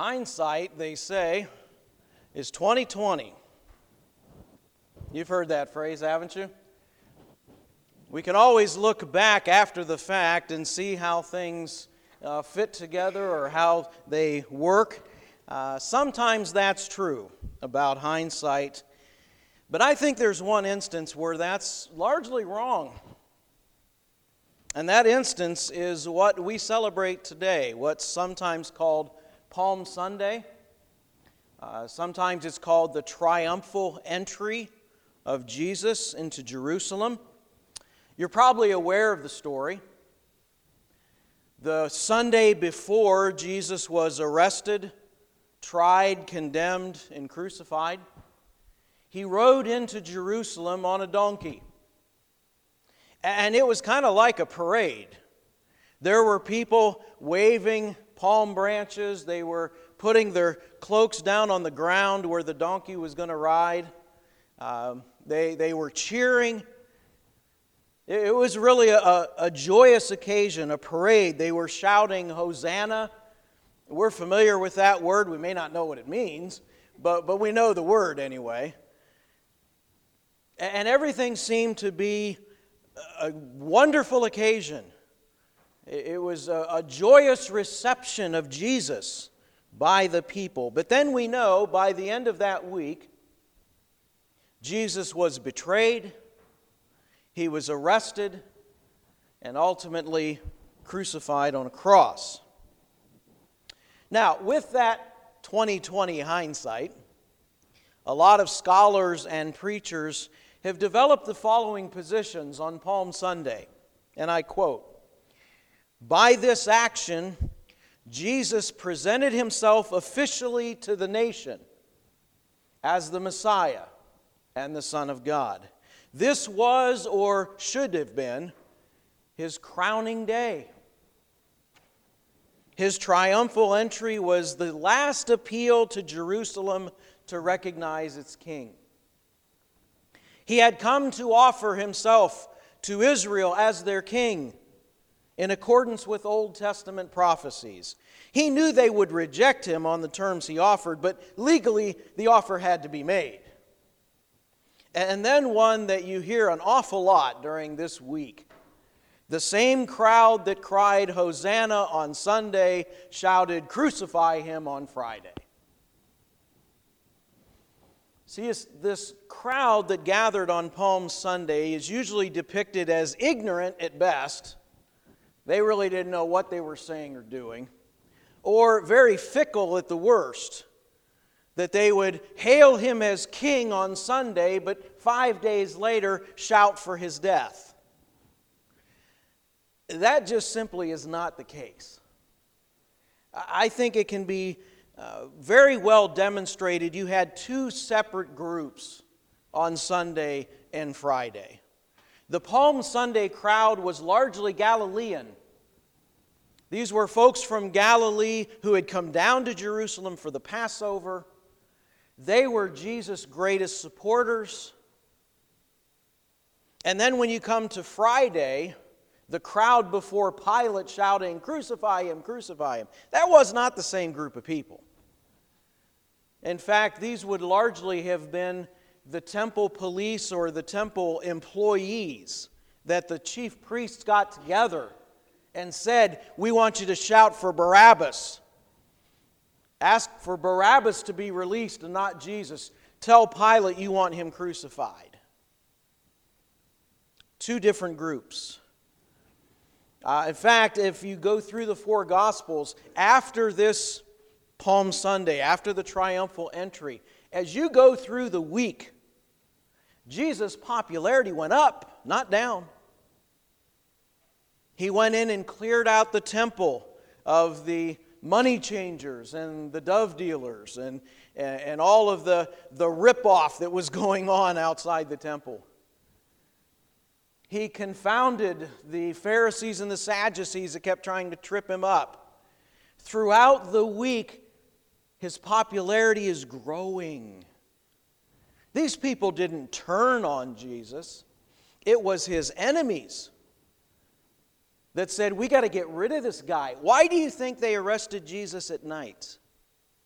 Hindsight, they say, is 20/20. You've heard that phrase, haven't you? We can always look back after the fact and see how things fit together or how they work. Sometimes that's true about hindsight, but I think there's one instance where that's largely wrong. And that instance is what we celebrate today, what's sometimes called Palm Sunday. Sometimes it's called the triumphal entry of Jesus into Jerusalem. You're probably aware of the story. The Sunday before Jesus was arrested, tried, condemned, and crucified, he rode into Jerusalem on a donkey. And it was kind of like a parade. There were people waving palm branches. They were putting their cloaks down on the ground where the donkey was going to ride. They were cheering. It was really a joyous occasion, a parade. They were shouting, "Hosanna." We're familiar with that word. We may not know what it means, but we know the word anyway. And everything seemed to be a wonderful occasion. It was a joyous reception of Jesus by the people. But then we know by the end of that week, Jesus was betrayed, he was arrested, and ultimately crucified on a cross. Now, with that 20/20 hindsight, a lot of scholars and preachers have developed the following positions on Palm Sunday, and I quote, "By this action, Jesus presented himself officially to the nation as the Messiah and the Son of God. This was, or should have been, his crowning day. His triumphal entry was the last appeal to Jerusalem to recognize its king. He had come to offer himself to Israel as their king in accordance with Old Testament prophecies. He knew they would reject him on the terms he offered, but legally the offer had to be made. And then one that you hear an awful lot during this week. The same crowd that cried Hosanna on Sunday shouted crucify him on Friday. See, this crowd that gathered on Palm Sunday is usually depicted as ignorant at best. They really didn't know what they were saying or doing. Or very fickle at the worst. That they would hail him as king on Sunday, but 5 days later shout for his death. That just simply is not the case. I think it can be very well demonstrated. You had two separate groups on Sunday and Friday. The Palm Sunday crowd was largely Galilean. These were folks from Galilee who had come down to Jerusalem for the Passover. They were Jesus' greatest supporters. And then when you come to Friday, the crowd before Pilate shouting, crucify him, crucify him. That was not the same group of people. In fact, these would largely have been the temple police or the temple employees that the chief priests got together and said, we want you to shout for Barabbas. Ask for Barabbas to be released and not Jesus. Tell Pilate you want him crucified. Two different groups. In fact, if you go through the four Gospels, after this Palm Sunday, after the triumphal entry, as you go through the week, Jesus' popularity went up, not down. He went in and cleared out the temple of the money changers and the dove dealers and all of the rip-off that was going on outside the temple. He confounded the Pharisees and the Sadducees that kept trying to trip him up. Throughout the week, his popularity is growing. These people didn't turn on Jesus. It was his enemies that said, we got to get rid of this guy. Why do you think they arrested Jesus at night?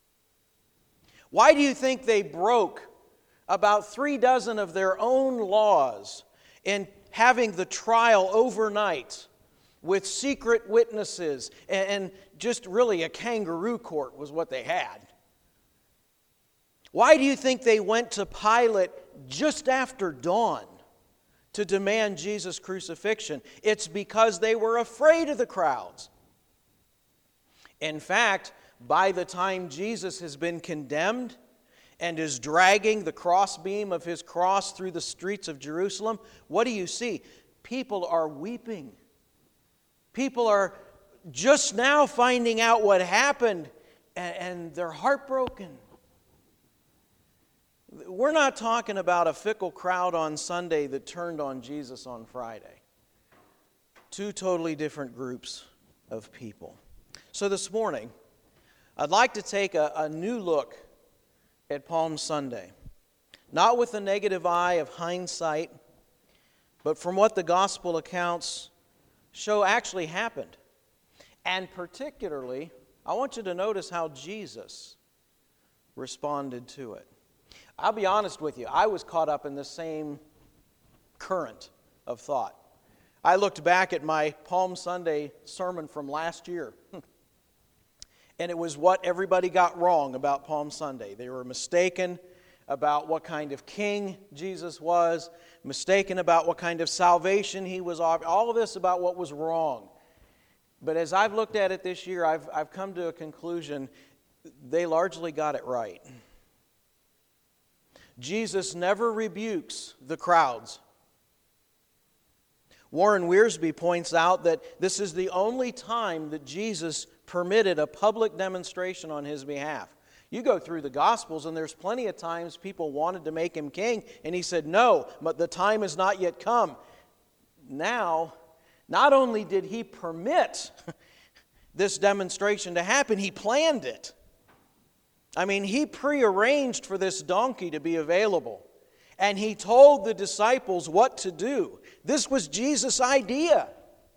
Why do you think they broke about 36 of their own laws in having the trial overnight with secret witnesses and just really a kangaroo court was what they had? Why do you think they went to Pilate just after dawn to demand Jesus' crucifixion? It's because they were afraid of the crowds. In fact, by the time Jesus has been condemned and is dragging the crossbeam of his cross through the streets of Jerusalem, what do you see? People are weeping. People are just now finding out what happened, and they're heartbroken. We're not talking about a fickle crowd on Sunday that turned on Jesus on Friday. Two totally different groups of people. So this morning, I'd like to take a new look at Palm Sunday. Not with the negative eye of hindsight, but from what the gospel accounts show actually happened. And particularly, I want you to notice how Jesus responded to it. I'll be honest with you, I was caught up in the same current of thought. I looked back at my Palm Sunday sermon from last year, and it was what everybody got wrong about Palm Sunday. They were mistaken about what kind of king Jesus was, mistaken about what kind of salvation he was offering, all of this about what was wrong. But as I've looked at it this year, I've come to a conclusion, they largely got it right. Jesus never rebukes the crowds. Warren Wiersbe points out that this is the only time that Jesus permitted a public demonstration on his behalf. You go through the Gospels and there's plenty of times people wanted to make him king and he said, no, but the time has not yet come. Now, not only did he permit this demonstration to happen, he planned it. I mean, he prearranged for this donkey to be available. And he told the disciples what to do. This was Jesus' idea.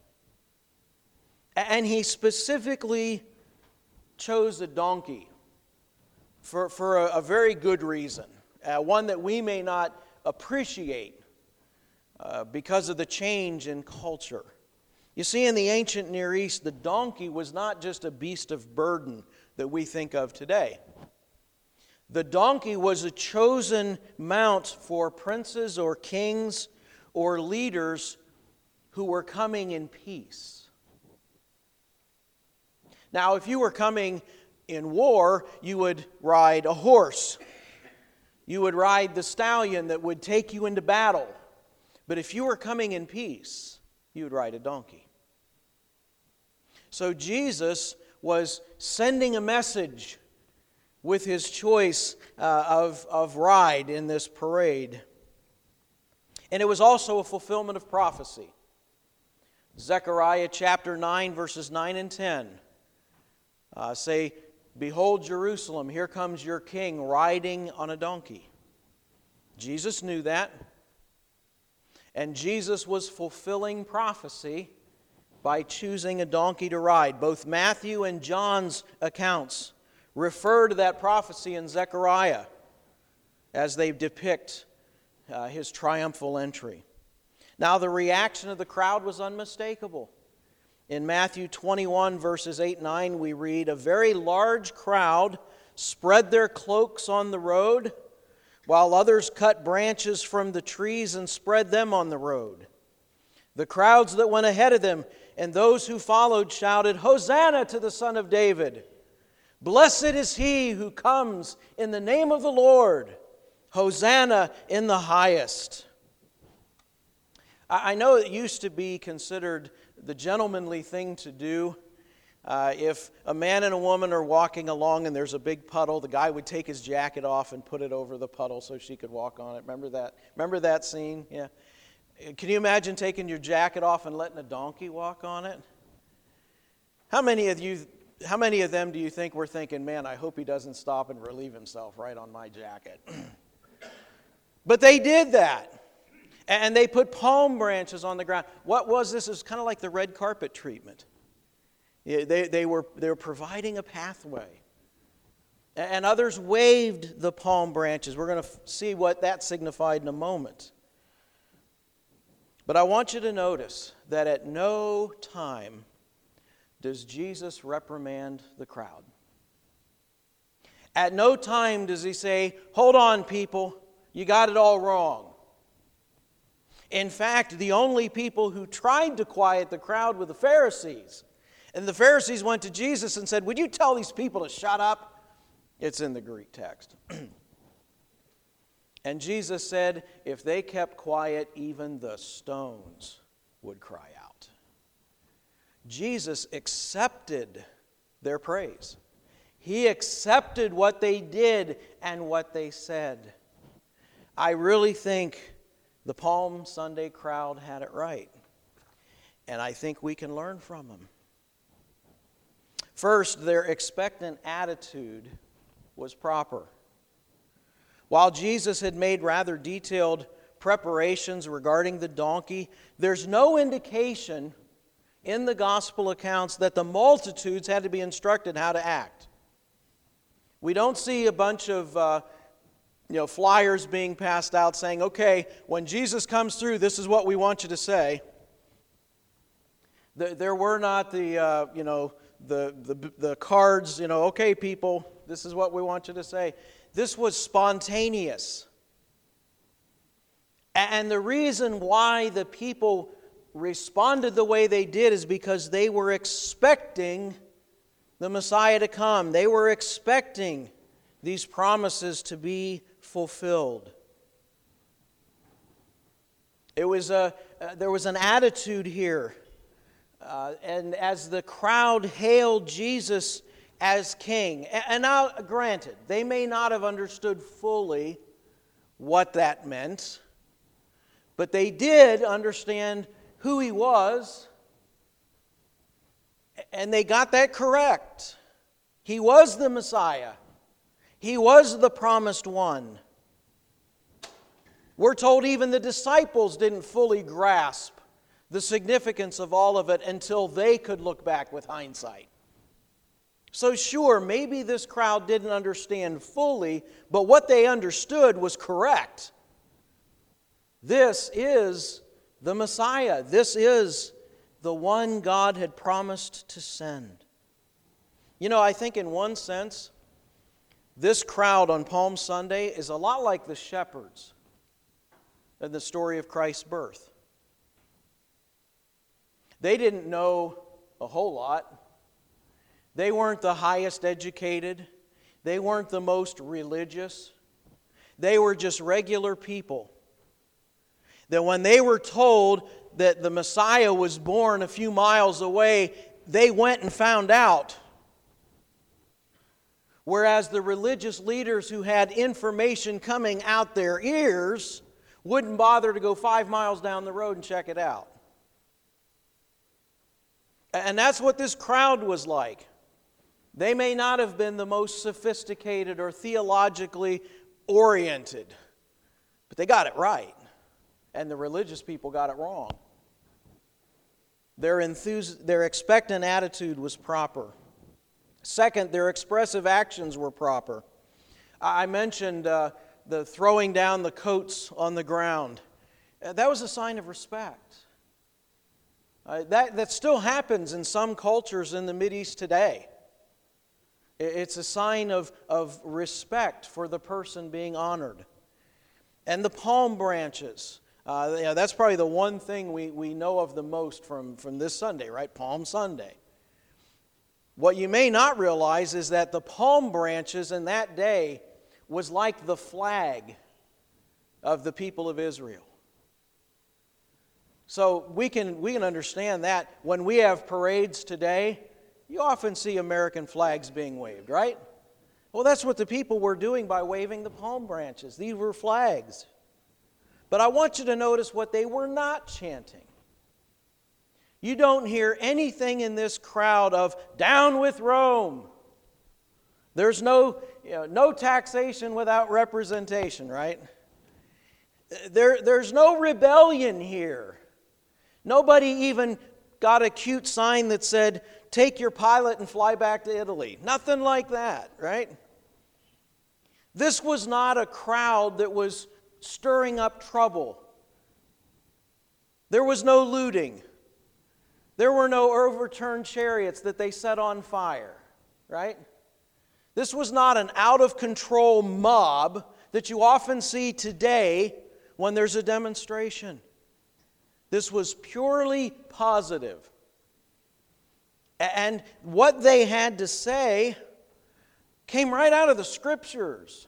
And he specifically chose a donkey for a very good reason. One that we may not appreciate because of the change in culture. You see, in the ancient Near East, the donkey was not just a beast of burden that we think of today. The donkey was a chosen mount for princes or kings or leaders who were coming in peace. Now, if you were coming in war, you would ride a horse. You would ride the stallion that would take you into battle. But if you were coming in peace, you would ride a donkey. So Jesus was sending a message with his choice of ride in this parade. And it was also a fulfillment of prophecy. Zechariah chapter 9, verses 9 and 10 say, "Behold Jerusalem, here comes your king riding on a donkey." Jesus knew that. And Jesus was fulfilling prophecy by choosing a donkey to ride. Both Matthew and John's accounts refer to that prophecy in Zechariah as they depict his triumphal entry. Now, the reaction of the crowd was unmistakable. In Matthew 21, verses 8 and 9, we read, "A very large crowd spread their cloaks on the road, while others cut branches from the trees and spread them on the road. The crowds that went ahead of them and those who followed shouted, 'Hosanna to the Son of David! Blessed is he who comes in the name of the Lord! Hosanna in the highest!'" I know it used to be considered the gentlemanly thing to do. If a man and a woman are walking along and there's a big puddle, the guy would take his jacket off and put it over the puddle so she could walk on it. Remember that scene? Yeah. Can you imagine taking your jacket off and letting a donkey walk on it? How many of them do you think were thinking, "Man, I hope he doesn't stop and relieve himself right on my jacket"? But they did that. And they put palm branches on the ground. What was this? It was kind of like the red carpet treatment. They were providing a pathway. And others waved the palm branches. We're going to see what that signified in a moment. But I want you to notice that at no time does Jesus reprimand the crowd. At no time does he say, "Hold on, people, you got it all wrong." In fact, the only people who tried to quiet the crowd were the Pharisees. And the Pharisees went to Jesus and said, "Would you tell these people to shut up?" It's in the Greek text. And Jesus said, if they kept quiet, even the stones would cry out. Jesus accepted their praise. He accepted what they did and what they said. I really think the Palm Sunday crowd had it right. And I think we can learn from them. First, their expectant attitude was proper. While Jesus had made rather detailed preparations regarding the donkey, there's no indication in the gospel accounts that the multitudes had to be instructed how to act. We don't see a bunch of flyers being passed out saying, "Okay, when Jesus comes through, this is what we want you to say." There were not the cards, "Okay, people, this is what we want you to say." This was spontaneous. And the reason why the people responded the way they did is because they were expecting the Messiah to come. They were expecting these promises to be fulfilled. There was an attitude here. And as the crowd hailed Jesus as king, and now granted, they may not have understood fully what that meant, but they did understand who he was, and they got that correct. He was the Messiah. He was the promised one. We're told even the disciples didn't fully grasp the significance of all of it until they could look back with hindsight. So sure, maybe this crowd didn't understand fully, but what they understood was correct. This is the Messiah. This is the one God had promised to send. I think in one sense, this crowd on Palm Sunday is a lot like the shepherds in the story of Christ's birth. They didn't know a whole lot. They weren't the highest educated. They weren't the most religious. They were just regular people. That when they were told that the Messiah was born a few miles away, they went and found out. Whereas the religious leaders who had information coming out their ears wouldn't bother to go 5 miles down the road and check it out. And that's what this crowd was like. They may not have been the most sophisticated or theologically oriented, but they got it right. And the religious people got it wrong. Their expectant attitude was proper. Second, their expressive actions were proper. I mentioned the throwing down the coats on the ground. That was a sign of respect. That still happens in some cultures in the Mideast today. It's a sign of respect for the person being honored. And the palm branches. That's probably the one thing we know of the most from this Sunday, right? Palm Sunday. What you may not realize is that the palm branches in that day was like the flag of the people of Israel. So we can understand that when we have parades today, you often see American flags being waved, right? Well, that's what the people were doing by waving the palm branches. These were flags. But I want you to notice what they were not chanting. You don't hear anything in this crowd of "down with Rome." There's no taxation without representation, right? There's no rebellion here. Nobody even got a cute sign that said, "Take your pilot and fly back to Italy." Nothing like that, right? This was not a crowd that was stirring up trouble. There was no looting. There were no overturned chariots that they set on fire, right? This was not an out-of-control mob that you often see today when there's a demonstration. This was purely positive. And what they had to say came right out of the Scriptures.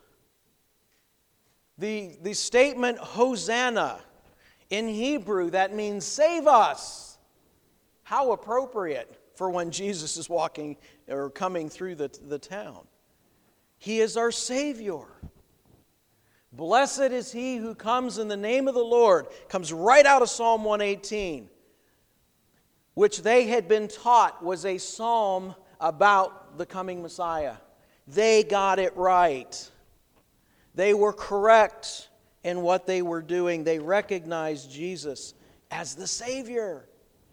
The statement, Hosanna, in Hebrew, that means save us. How appropriate for when Jesus is walking or coming through the town. He is our Savior. Blessed is he who comes in the name of the Lord. Comes right out of Psalm 118, which they had been taught was a psalm about the coming Messiah. They got it right. They were correct in what they were doing. They recognized Jesus as the Savior.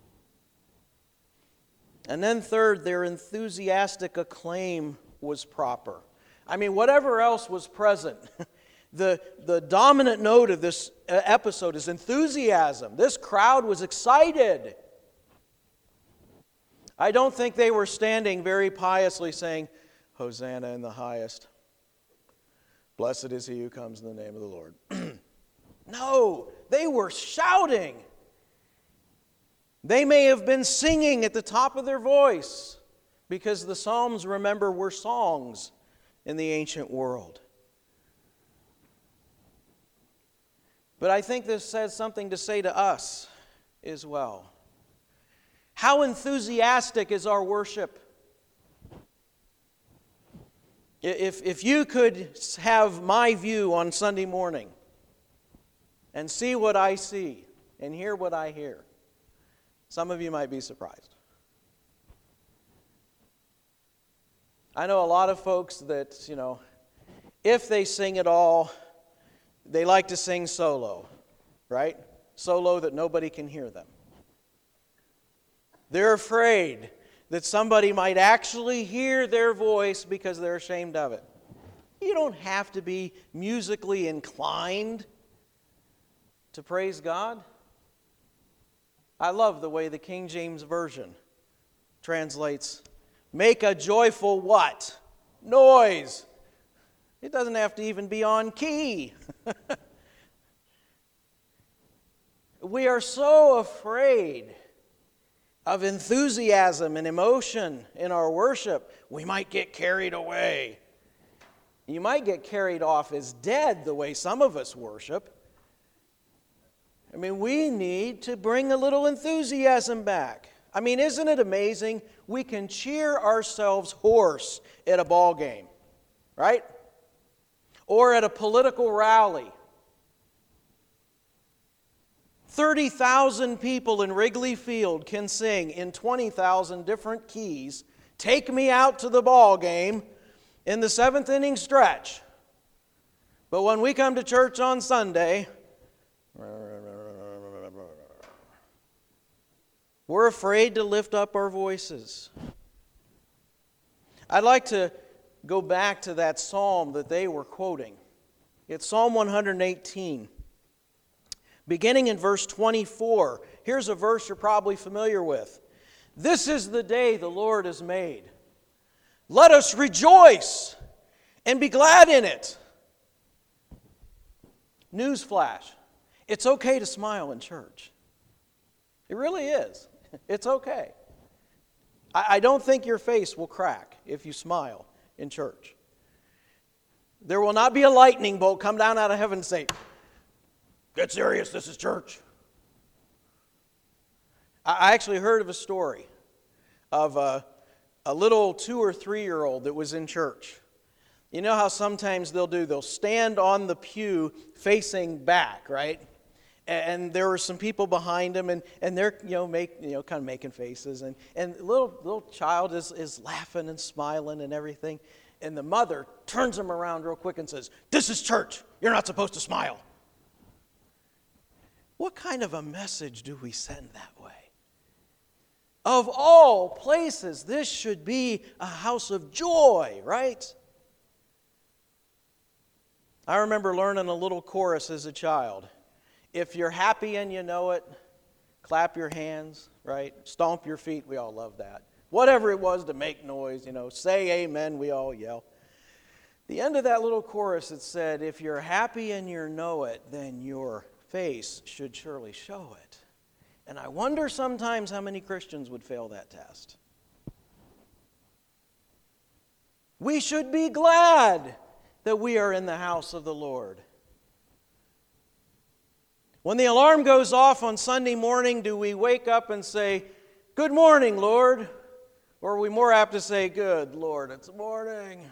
And then third, their enthusiastic acclaim was proper. I mean, whatever else was present, the dominant note of this episode is enthusiasm. This crowd was excited. I don't think they were standing very piously saying, Hosanna in the highest. Blessed is he who comes in the name of the Lord. No, they were shouting. They may have been singing at the top of their voice because the Psalms, remember, were songs in the ancient world. But I think this has something to say to us as well. How enthusiastic is our worship? If you could have my view on Sunday morning and see what I see and hear what I hear, some of you might be surprised. I know a lot of folks that, if they sing at all, they like to sing solo, right? Solo that nobody can hear them. They're afraid that somebody might actually hear their voice because they're ashamed of it. You don't have to be musically inclined to praise God. I love the way the King James Version translates, make a joyful what? Noise. It doesn't have to even be on key. We are so afraid of enthusiasm and emotion in our worship, we might get carried away. You might get carried off as dead the way some of us worship. I mean, we need to bring a little enthusiasm back. I mean, isn't it amazing? We can cheer ourselves hoarse at a ball game, right? Or at a political rally. 30,000 people in Wrigley Field can sing in 20,000 different keys, "Take Me Out to the Ball Game" in the seventh inning stretch. But when we come to church on Sunday, we're afraid to lift up our voices. I'd like to go back to that psalm that they were quoting. It's Psalm 118. Beginning in verse 24, here's a verse you're probably familiar with. This is the day the Lord has made. Let us rejoice and be glad in it. Newsflash, it's okay to smile in church. It really is. It's okay. I don't think your face will crack if you smile in church. There will not be a lightning bolt come down out of heaven and say, "Get serious, this is church." I actually heard of a story of a little 2 or 3-year-old that was in church. You know how sometimes they'll stand on the pew facing back, right? And there were some people behind him, and they're kind of making faces, and the little child is laughing and smiling and everything, and the mother turns him around real quick and says, "This is church. You're not supposed to smile." What kind of a message do we send that way? Of all places, this should be a house of joy, right? I remember learning a little chorus as a child. If you're happy and you know it, clap your hands, right? Stomp your feet, we all love that. Whatever it was to make noise, say amen, we all yell. The end of that little chorus, it said, if you're happy and you know it, then your face should surely show it. And I wonder sometimes how many Christians would fail that test. We should be glad that we are in the house of the Lord. When the alarm goes off on Sunday morning, do we wake up and say, "Good morning, Lord"? Or are we more apt to say, "Good Lord, it's morning"?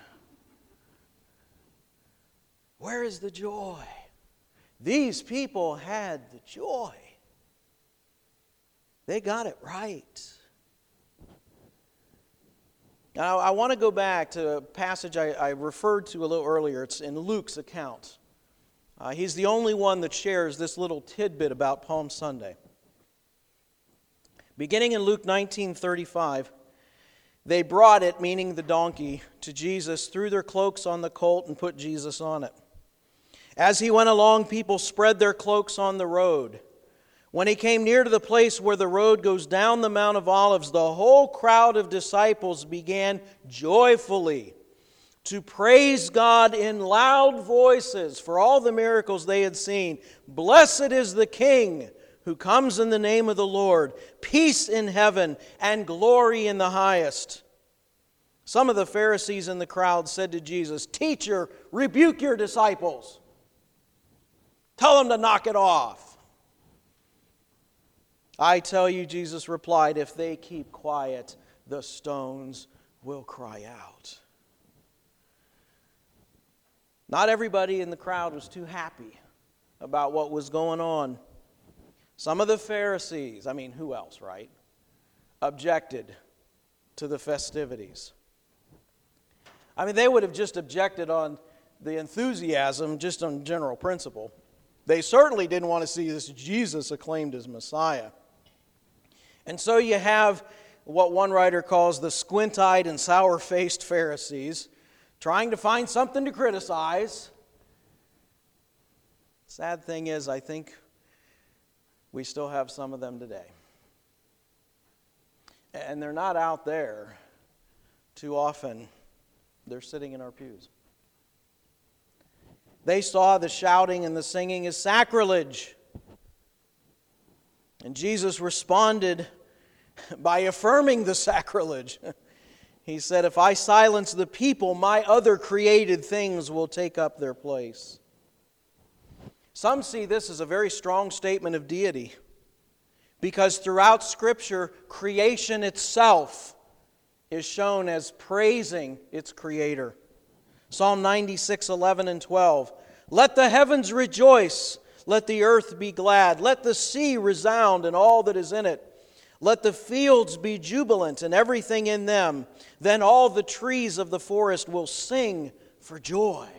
Where is the joy? These people had the joy. They got it right. Now, I want to go back to a passage I referred to a little earlier. It's in Luke's account. He's the only one that shares this little tidbit about Palm Sunday. Beginning in Luke 19:35, they brought it, meaning the donkey, to Jesus, threw their cloaks on the colt, and put Jesus on it. As he went along, people spread their cloaks on the road. When he came near to the place where the road goes down the Mount of Olives, the whole crowd of disciples began joyfully to praise God in loud voices for all the miracles they had seen. Blessed is the King who comes in the name of the Lord. Peace in heaven and glory in the highest. Some of the Pharisees in the crowd said to Jesus, "Teacher, rebuke your disciples. Tell them to knock it off." "I tell you," Jesus replied, "if they keep quiet, the stones will cry out." Not everybody in the crowd was too happy about what was going on. Some of the Pharisees, who else, right? Objected to the festivities. They would have just objected on the enthusiasm, just on general principle. They certainly didn't want to see this Jesus acclaimed as Messiah. And so you have what one writer calls the squint-eyed and sour-faced Pharisees trying to find something to criticize. Sad thing is, I think we still have some of them today. And they're not out there too often. They're sitting in our pews. They saw the shouting and the singing as sacrilege. And Jesus responded by affirming the sacrilege. He said, "If I silence the people, my other created things will take up their place." Some see this as a very strong statement of deity, because throughout Scripture, creation itself is shown as praising its Creator. Psalm 96:11 and 12. "Let the heavens rejoice, let the earth be glad, let the sea resound and all that is in it. Let the fields be jubilant and everything in them. Then all the trees of the forest will sing for joy."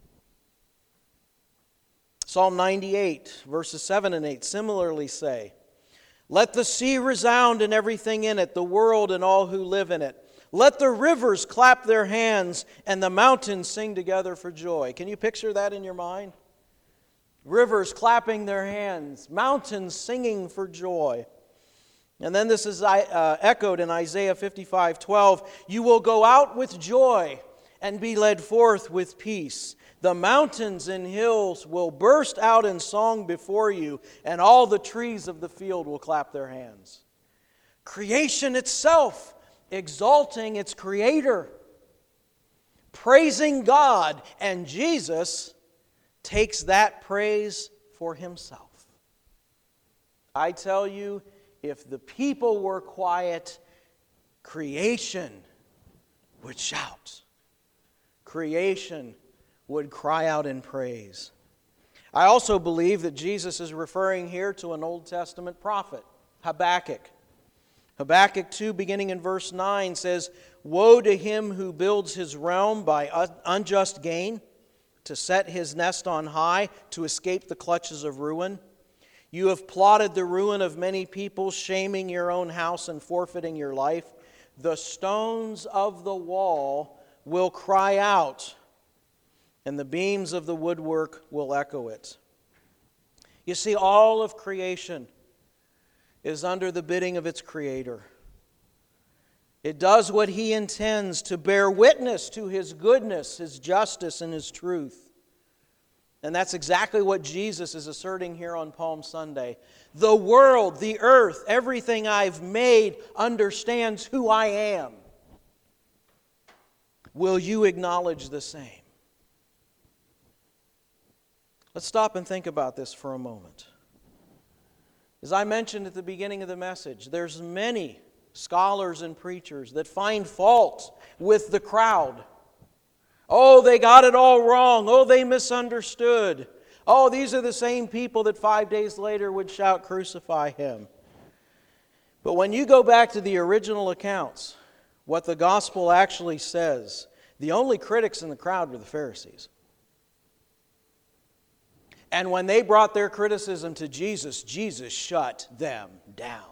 Psalm 98, verses 7 and 8 similarly say, "Let the sea resound and everything in it, the world and all who live in it. Let the rivers clap their hands and the mountains sing together for joy." Can you picture that in your mind? Rivers clapping their hands, mountains singing for joy. And then this is echoed in Isaiah 55:12. "You will go out with joy and be led forth with peace. The mountains and hills will burst out in song before you, and all the trees of the field will clap their hands." Creation itself exalting its Creator, praising God, and Jesus takes that praise for Himself. I tell you, if the people were quiet, creation would shout. Creation would cry out in praise. I also believe that Jesus is referring here to an Old Testament prophet, Habakkuk. Habakkuk 2, beginning in verse 9, says, "Woe to him who builds his realm by unjust gain, to set his nest on high, to escape the clutches of ruin. You have plotted the ruin of many people, shaming your own house and forfeiting your life. The stones of the wall will cry out. and the beams of the woodwork will echo it. You see, all of creation is under the bidding of its Creator. It does what He intends to bear witness to His goodness, His justice, and His truth. And that's exactly what Jesus is asserting here on Palm Sunday. The world, the earth, everything I've made understands who I am. Will you acknowledge the same? Let's stop and think about this for a moment. As I mentioned at the beginning of the message, there's many scholars and preachers that find fault with the crowd. Oh, they got it all wrong. Oh, they misunderstood. Oh, these are the same people that 5 days later would shout, "Crucify Him." But when you go back to the original accounts, what the gospel actually says, the only critics in the crowd were the Pharisees. And when they brought their criticism to Jesus, Jesus shut them down.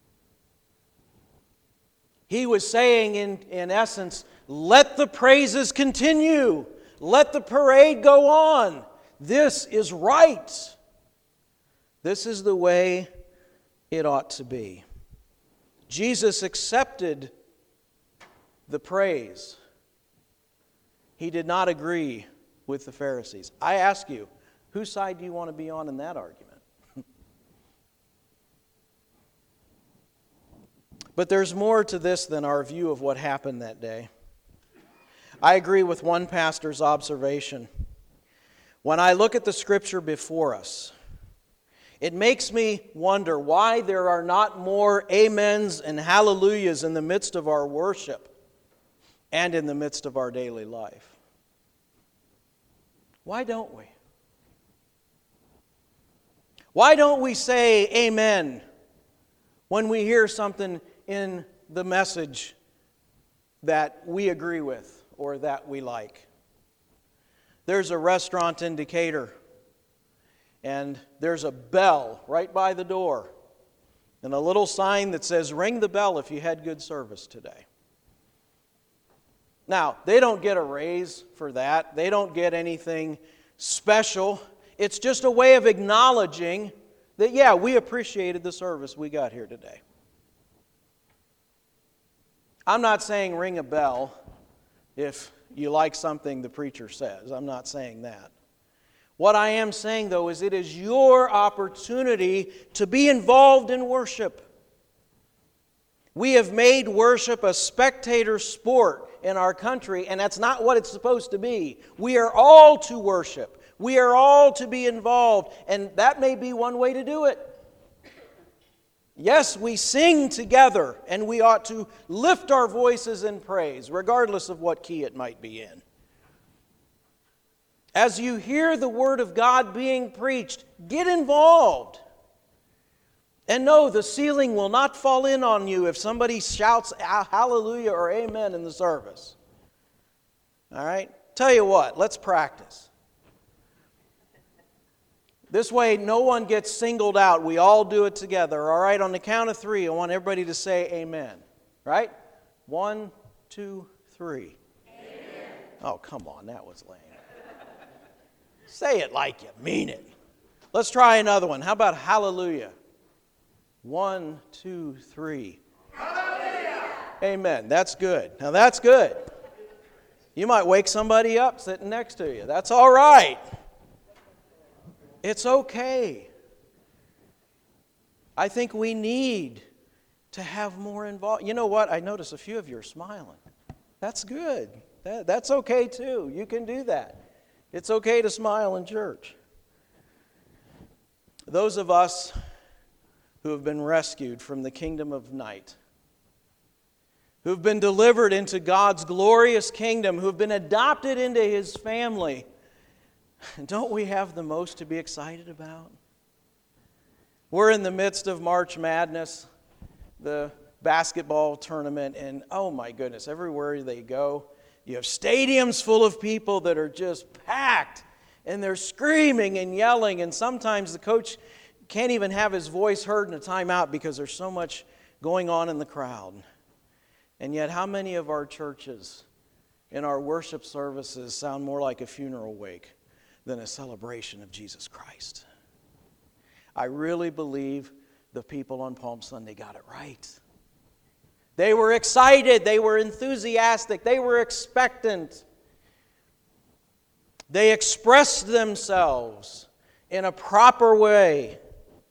He was saying, in essence, let the praises continue. Let the parade go on. This is right. This is the way it ought to be. Jesus accepted the praise. He did not agree with the Pharisees. I ask you, whose side do you want to be on in that argument? But there's more to this than our view of what happened that day. I agree with one pastor's observation. When I look at the Scripture before us, it makes me wonder why there are not more amens and hallelujahs in the midst of our worship and in the midst of our daily life. Why don't we? Why don't we say amen when we hear something in the message that we agree with or that we like? There's a restaurant in Decatur, and there's a bell right by the door and a little sign that says, "Ring the bell if you had good service today." Now, they don't get a raise for that. They don't get anything special. It's just a way of acknowledging that, yeah, we appreciated the service we got here today. I'm not saying ring a bell if you like something the preacher says. I'm not saying that. What I am saying, though, is it is your opportunity to be involved in worship. We have made worship a spectator sport in our country, and that's not what it's supposed to be. We are all to worship. We are all to be involved, and that may be one way to do it. Yes, we sing together, and we ought to lift our voices in praise, regardless of what key it might be in. As you hear the Word of God being preached, get involved. And know the ceiling will not fall in on you if somebody shouts hallelujah or amen in the service. All right? Tell you what, let's practice. This way, no one gets singled out. We all do it together. All right, on the count of 3, I want everybody to say amen. Right? 1, 2, 3. Amen. Oh, come on, that was lame. Say it like you mean it. Let's try another one. How about hallelujah? 1, 2, 3. Hallelujah. Amen. That's good. Now that's good. You might wake somebody up sitting next to you. That's all right. It's okay. I think we need to have more involvement. You know what? I notice a few of you are smiling. That's good. That's okay too. You can do that. It's okay to smile in church. Those of us who have been rescued from the kingdom of night, who've been delivered into God's glorious kingdom, who've been adopted into His family, don't we have the most to be excited about? We're in the midst of March Madness, the basketball tournament, and oh my goodness, everywhere they go, you have stadiums full of people that are just packed, and they're screaming and yelling, and sometimes the coach can't even have his voice heard in a timeout because there's so much going on in the crowd. And yet, how many of our churches in our worship services sound more like a funeral wake than a celebration of Jesus Christ. I really believe the people on Palm Sunday got it right. They were excited. They were enthusiastic. They were expectant. They expressed themselves in a proper way.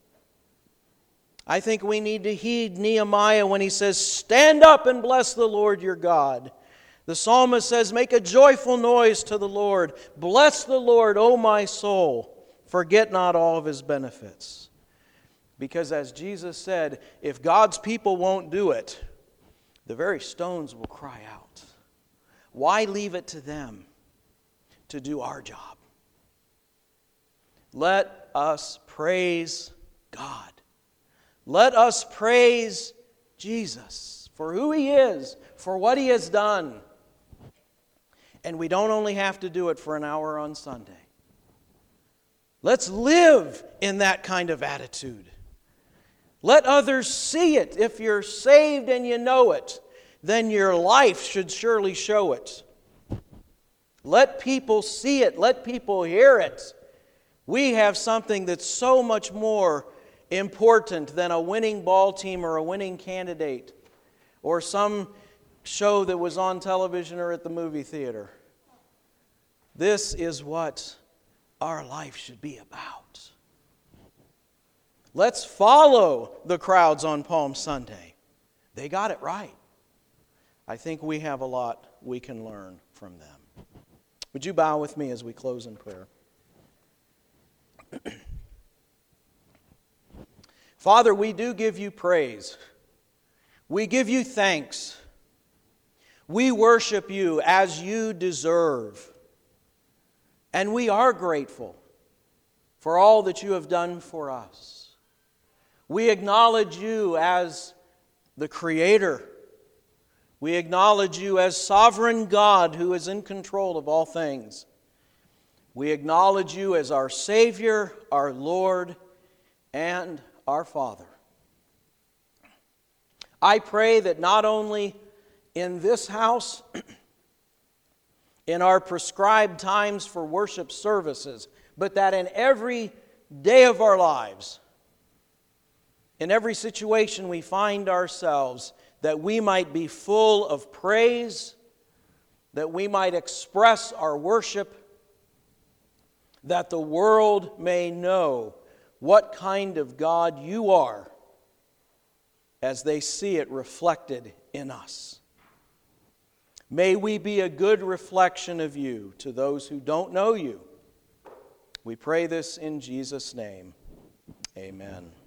I think we need to heed Nehemiah when he says, "Stand up and bless the Lord your God." The psalmist says, "Make a joyful noise to the Lord. Bless the Lord, O my soul. Forget not all of His benefits." Because as Jesus said, if God's people won't do it, the very stones will cry out. Why leave it to them to do our job? Let us praise God. Let us praise Jesus for who He is, for what He has done. And we don't only have to do it for an hour on Sunday. Let's live in that kind of attitude. Let others see it. If you're saved and you know it, then your life should surely show it. Let people see it. Let people hear it. We have something that's so much more important than a winning ball team or a winning candidate or some show that was on television or at the movie theater. This is what our life should be about. Let's follow the crowds on Palm Sunday. They got it right. I think we have a lot we can learn from them. Would you bow with me as we close in prayer? Father, we do give You praise. We give You thanks. We worship You as You deserve. And we are grateful for all that You have done for us. We acknowledge You as the Creator. We acknowledge You as sovereign God who is in control of all things. We acknowledge You as our Savior, our Lord, and our Father. I pray that not only in this house, in our prescribed times for worship services, but that in every day of our lives, in every situation we find ourselves, that we might be full of praise, that we might express our worship, that the world may know what kind of God You are as they see it reflected in us. May we be a good reflection of You to those who don't know You. We pray this in Jesus' name. Amen.